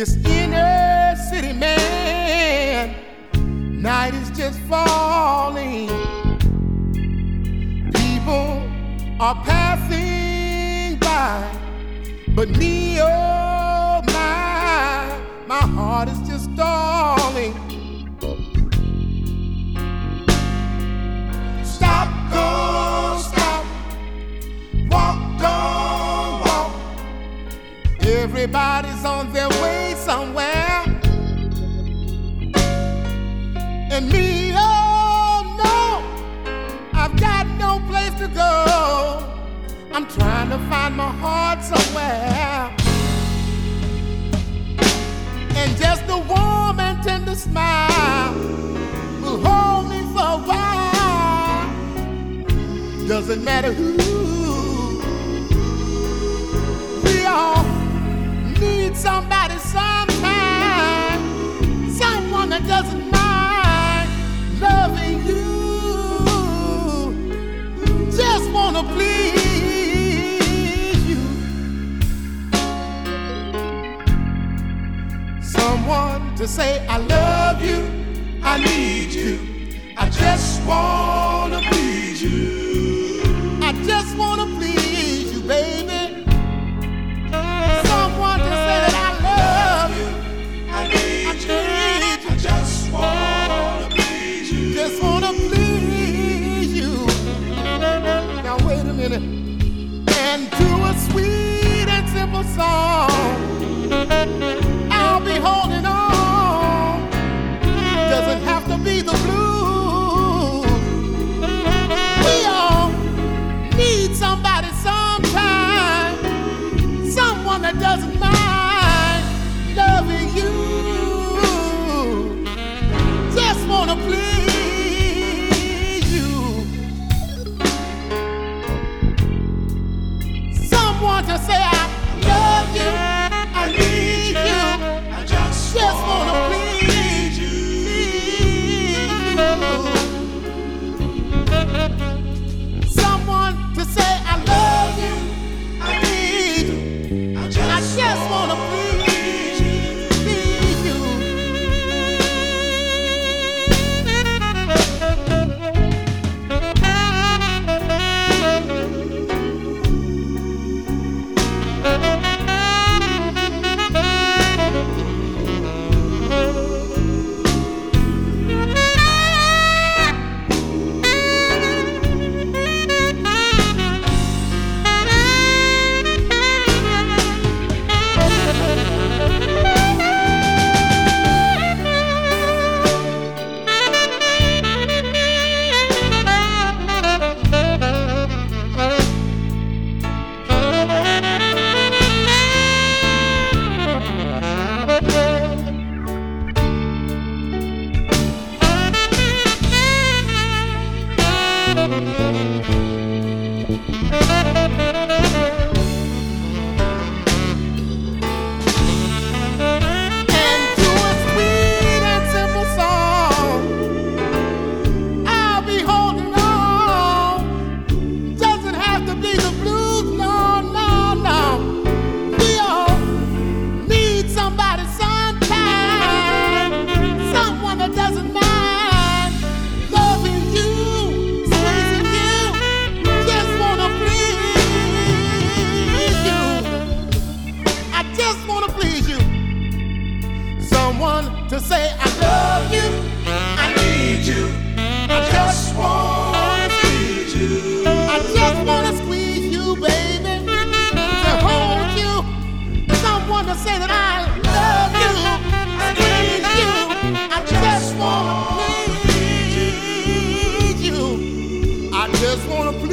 This inner city man, night is just falling. People are passing by, but me, oh my heart is just stalling. Stop, go, stop, walk, don't walk. Everybody's on their way somewhere, and me, oh no, I've got no place to go. I'm trying to find my heart somewhere, and just a warm and tender smile will hold me for a while. Doesn't matter who, we all need somebody sometime, someone that doesn't mind loving you. Just wanna please you. Someone to say I love you, I need you. I just wanna please you. I just wanna please you, baby. Someone to say that I love you, I need you. I just wanna please you. Just wanna please you. Now wait a minute. And to a sweet and simple song, I'll be holding on. Doesn't have to be the blues. We all need somebody sometime, someone that doesn't mind loving you. Just wanna please you. Someone to say I love you, I need you. I just wanna please you. Someone to say I love you, I need you. I just wanna please you. To say I love you, I need you. I just wanna squeeze you. I just wanna squeeze you, baby. To hold you. Someone to say that I love you, squeeze you. I just wanna please you. I just wanna please you.